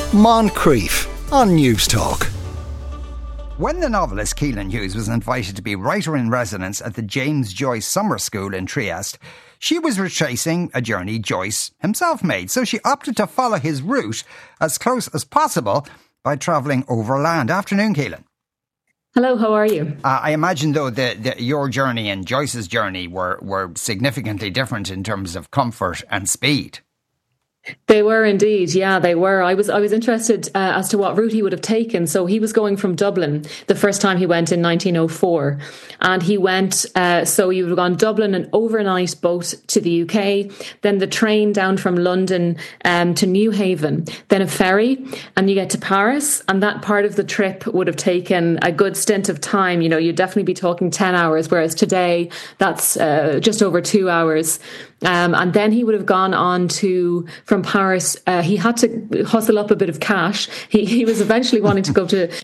Moncrief on News Talk. When the novelist Keelan Hughes was invited to be writer-in-residence at the James Joyce Summer School in Trieste, she was retracing a journey Joyce himself made, so she opted to follow his route as close as possible by travelling overland. Afternoon, Keelan. Hello, how are you? I imagine, though, that your journey and Joyce's journey were significantly different in terms of comfort and speed. They were indeed, yeah, they were. I was interested as to what route he would have taken. So he was going from Dublin the first time he went in 1904, and he went. So he would have gone Dublin, an overnight boat to the UK, then the train down from London to New Haven, then a ferry, and you get to Paris. And that part of the trip would have taken a good stint of time. You know, you'd definitely be talking 10 hours, whereas today that's just over 2 hours. And then he would have gone on from Paris. He had to hustle up a bit of cash. He was eventually wanting to go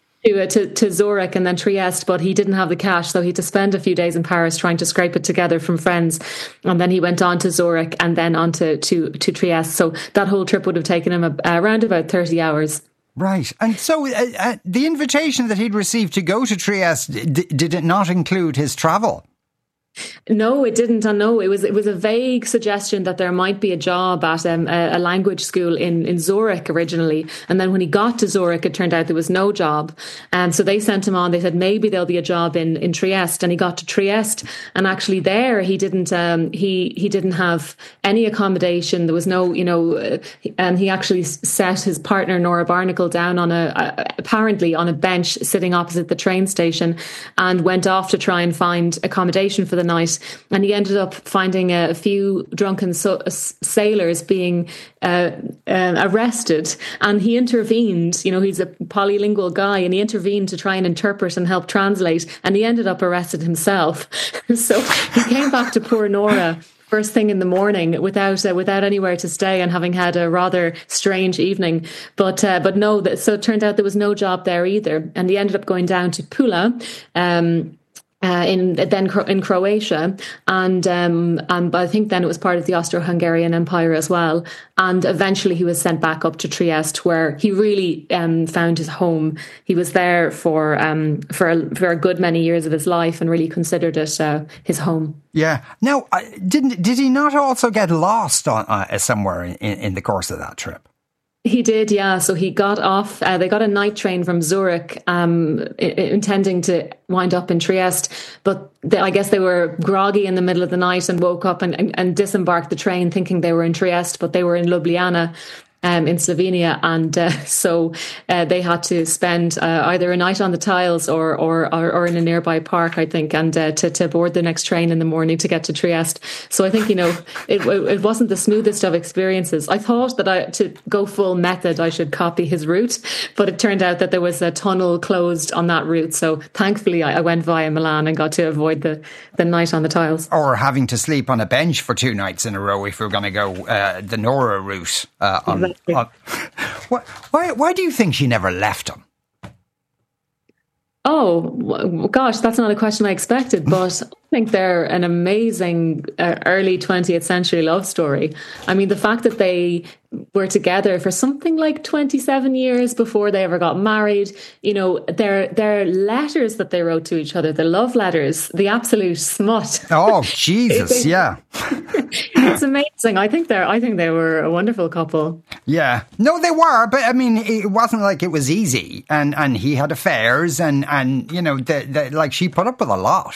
to Zurich and then Trieste, but he didn't have the cash, so he had to spend a few days in Paris trying to scrape it together from friends. And then he went on to Zurich and then on to Trieste. So that whole trip would have taken him around about 30 hours. Right. And so the invitation that he'd received to go to Trieste, did it not include his travel? No, it didn't. And no, it was a vague suggestion that there might be a job at a language school in Zurich originally. And then when he got to Zurich, it turned out there was no job. So they sent him on. They said maybe there'll be a job in Trieste. And he got to Trieste. And actually there he didn't he didn't have any accommodation. There was no, and he actually set his partner Nora Barnacle down apparently on a bench sitting opposite the train station, and went off to try and find accommodation for the night. And he ended up finding a few drunken sailors being arrested, and he intervened. He's a polylingual guy, and he intervened to try and interpret and help translate, and he ended up arrested himself. So he came back to poor Nora first thing in the morning without anywhere to stay, and having had a rather strange evening. But no, so it turned out there was no job there either, and he ended up going down to Pula, in Croatia, and I think then it was part of the Austro-Hungarian Empire as well. And eventually he was sent back up to Trieste, where he really found his home. He was there for a good many years of his life, and really considered it his home. Yeah. Now, did he not also get lost somewhere in the course of that trip? He did, yeah. So he got off, they got a night train from Zurich, intending to wind up in Trieste. But I guess they were groggy in the middle of the night and woke up and disembarked the train thinking they were in Trieste, but they were in Ljubljana. In Slovenia, and so they had to spend either a night on the tiles or in a nearby park, I think, and to board the next train in the morning to get to Trieste. So I think it wasn't the smoothest of experiences. I thought that to go full method I should copy his route, but it turned out that there was a tunnel closed on that route. So thankfully I went via Milan and got to avoid the night on the tiles, or having to sleep on a bench for 2 nights in a row if we're going to go the Nora route. Why do you think she never left him? Oh, gosh, that's not a question I expected, but I think they're an amazing early 20th century love story. I mean, the fact that they were together for something like 27 years before they ever got married, their letters that they wrote to each other, the love letters, the absolute smut. Oh, Jesus, yeah. It's amazing. I think they were a wonderful couple. Yeah. No, they were, but I mean, it wasn't like it was easy, and he had affairs, and like she put up with a lot.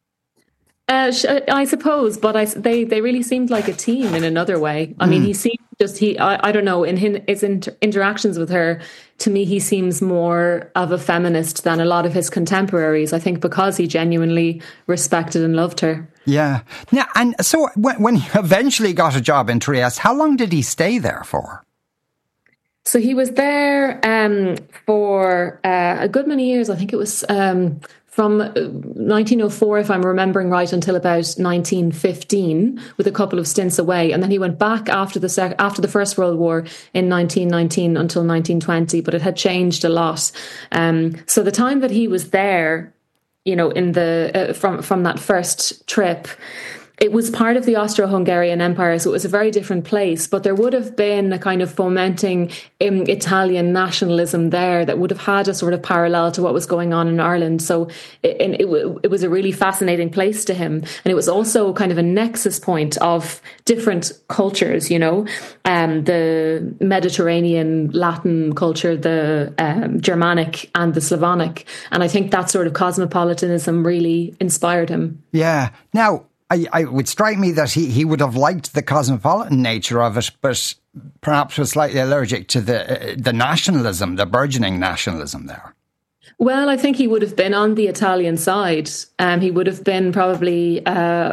I suppose, but they really seemed like a team in another way. I mean, he seemed I don't know, in his interactions with her, to me, he seems more of a feminist than a lot of his contemporaries, I think, because he genuinely respected and loved her. Yeah. Now, and so when he eventually got a job in Trieste, how long did he stay there for? So he was there for a good many years. I think it was from 1904, if I'm remembering right, until about 1915, with a couple of stints away. And then he went back after the First World War in 1919 until 1920, but it had changed a lot. So the time that he was there, in the from that first trip, It was part of the Austro-Hungarian Empire, so it was a very different place. But there would have been a kind of fomenting Italian nationalism there that would have had a sort of parallel to what was going on in Ireland. So it was a really fascinating place to him. And it was also kind of a nexus point of different cultures, you know, the Mediterranean Latin culture, the Germanic and the Slavonic. And I think that sort of cosmopolitanism really inspired him. Yeah. Now, it would strike me that he would have liked the cosmopolitan nature of it, but perhaps was slightly allergic to the nationalism, the burgeoning nationalism there. Well, I think he would have been on the Italian side. He would have been probably.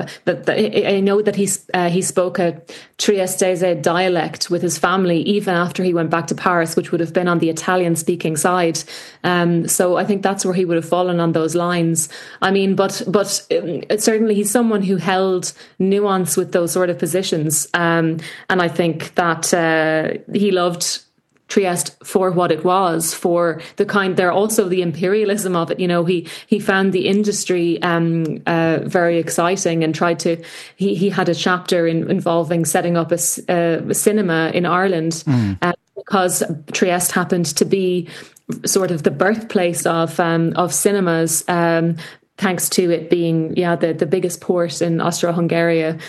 I know that he spoke a Triestese dialect with his family even after he went back to Paris, which would have been on the Italian-speaking side. So I think that's where he would have fallen on those lines. I mean, but certainly he's someone who held nuance with those sort of positions, and I think that he loved Trieste for what it was, for the kind, there also the imperialism of it. You know, he found the industry very exciting and tried to, he had a chapter involving setting up a cinema in Ireland because Trieste happened to be sort of the birthplace of cinemas, thanks to it being, the biggest port in Austro-Hungary.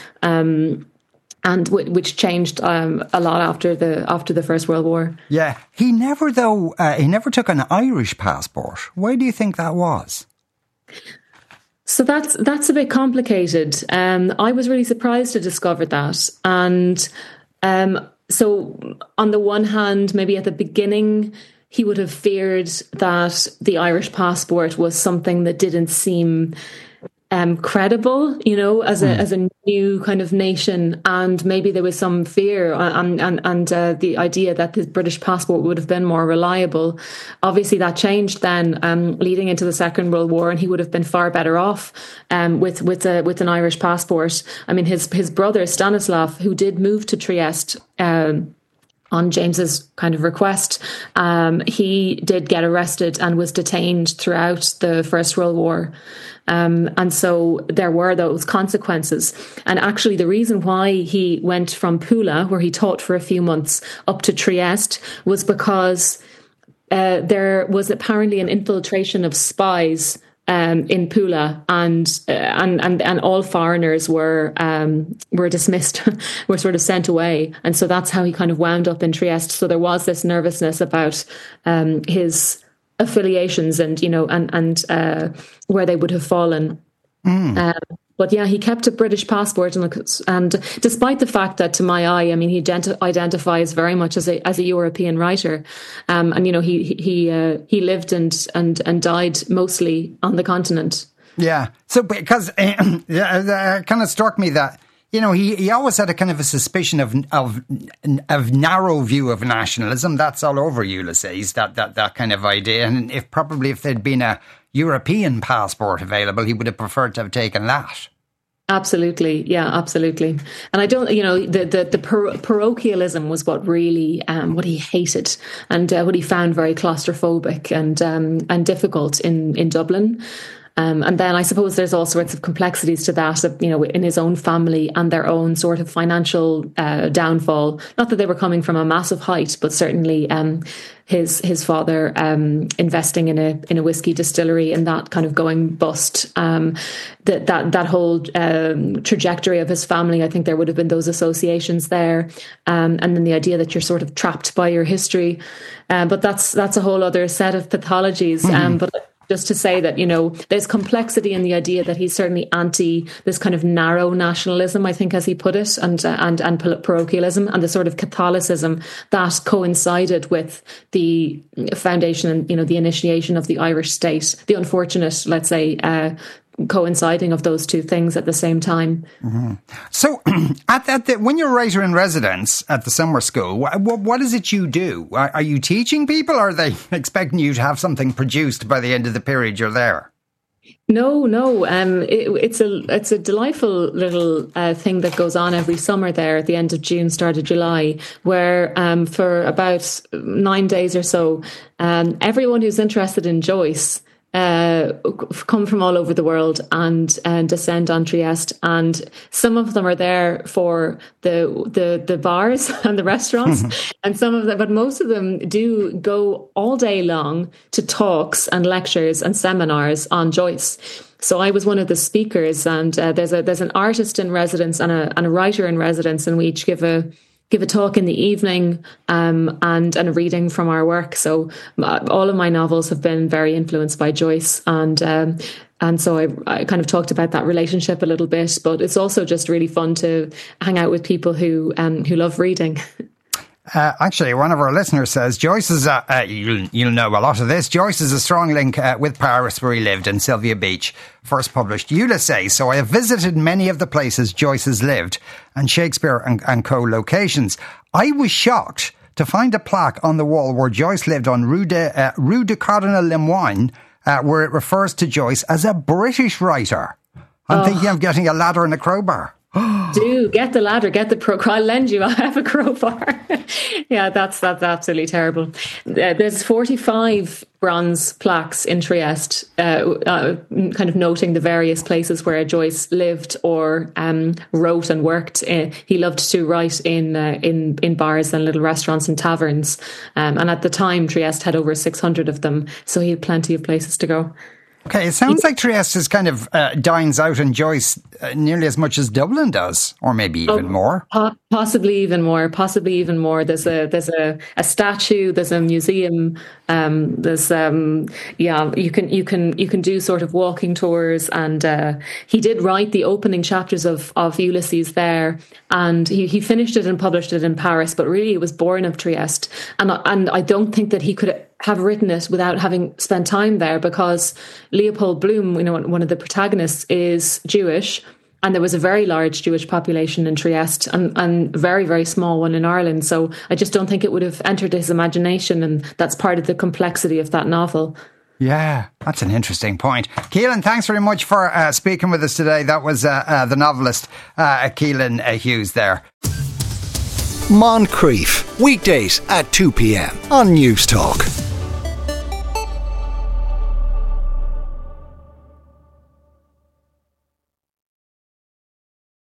And which changed a lot after the First World War. Yeah, he never took an Irish passport. Why do you think that was? So that's a bit complicated. I was really surprised to discover that, and so on the one hand, maybe at the beginning, he would have feared that the Irish passport was something that didn't seem credible, you know, as a new kind of nation, and maybe there was some fear and the idea that the British passport would have been more reliable. Obviously, that changed then, leading into the Second World War, and he would have been far better off with an Irish passport. I mean, his brother Stanislav, who did move to Trieste on James's kind of request, he did get arrested and was detained throughout the First World War. And so there were those consequences. And actually, the reason why he went from Pula, where he taught for a few months, up to Trieste was because there was apparently an infiltration of spies in Pula, and all foreigners were dismissed, were sort of sent away, and so that's how he kind of wound up in Trieste. So there was this nervousness about his affiliations and, you know, and where they would have fallen. But yeah, he kept a British passport, and despite the fact that, to my eye, I mean, he identifies very much as a European writer, and you know, he lived and died mostly on the continent. Yeah, so because it kind of struck me that, you know, he always had a kind of a suspicion of narrow view of nationalism. That's all over Ulysses, that kind of idea. And if there'd been a European passport available, he would have preferred to have taken that. Absolutely. Yeah, absolutely. And I don't, you know, the parochialism was what really, what he hated, and what he found very claustrophobic and difficult in Dublin. And then I suppose there's all sorts of complexities to that, you know, in his own family and their own sort of financial downfall. Not that they were coming from a massive height, but certainly his father investing in a whiskey distillery and that kind of going bust. That whole trajectory of his family, I think there would have been those associations there, and then the idea that you're sort of trapped by your history. But that's a whole other set of pathologies. But just to say that, you know, there's complexity in the idea that he's certainly anti this kind of narrow nationalism, I think, as he put it, and parochialism, and the sort of Catholicism that coincided with the foundation and, you know, the initiation of the Irish state, the unfortunate, let's say, coinciding of those two things at the same time. Mm-hmm. So when you're a writer in residence at the summer school, what is it you do? Are you teaching people, or are they expecting you to have something produced by the end of the period you're there? No. It's a delightful little thing that goes on every summer there at the end of June, start of July, where for about 9 days or so, everyone who's interested in Joyce come from all over the world and descend on Trieste, and some of them are there for the bars and the restaurants, and some of them, but most of them do go all day long to talks and lectures and seminars on Joyce. So I was one of the speakers, and there's an artist in residence and a writer in residence, and we each give a talk in the evening and a reading from our work. So all of my novels have been very influenced by Joyce, and so I kind of talked about that relationship a little bit. But it's also just really fun to hang out with people who love reading. Actually, one of our listeners says Joyce is you'll know a lot of this. Joyce is a strong link with Paris, where he lived, and Sylvia Beach first published Ulysses. So I have visited many of the places Joyce has lived, and Shakespeare and co-locations. I was shocked to find a plaque on the wall where Joyce lived on Rue de Cardinal Lemoine, where it refers to Joyce as a British writer. I'm thinking of getting a ladder and a crowbar. Do get the ladder, get the I'll lend you. I have a crowbar. Yeah, that's absolutely terrible. There's 45 bronze plaques in Trieste, kind of noting the various places where Joyce lived or wrote and worked. He loved to write in bars and little restaurants and taverns, and at the time Trieste had over 600 of them, so he had plenty of places to go. Okay, it sounds like Trieste is kind of dines out on Joyce nearly as much as Dublin does, or maybe even more. Possibly even more. There's a statue. There's a museum. There's you can do sort of walking tours, and he did write the opening chapters of Ulysses there, and he finished it and published it in Paris. But really, it was born of Trieste, and I don't think that he could have written it without having spent time there, because Leopold Bloom, one of the protagonists, is Jewish, and there was a very large Jewish population in Trieste and a very, very small one in Ireland. So I just don't think it would have entered his imagination, and that's part of the complexity of that novel. Yeah, that's an interesting point. Keelan, thanks very much for speaking with us today. That was the novelist Keelan Hughes there. Moncrief, weekdays at 2 p.m. on News Talk.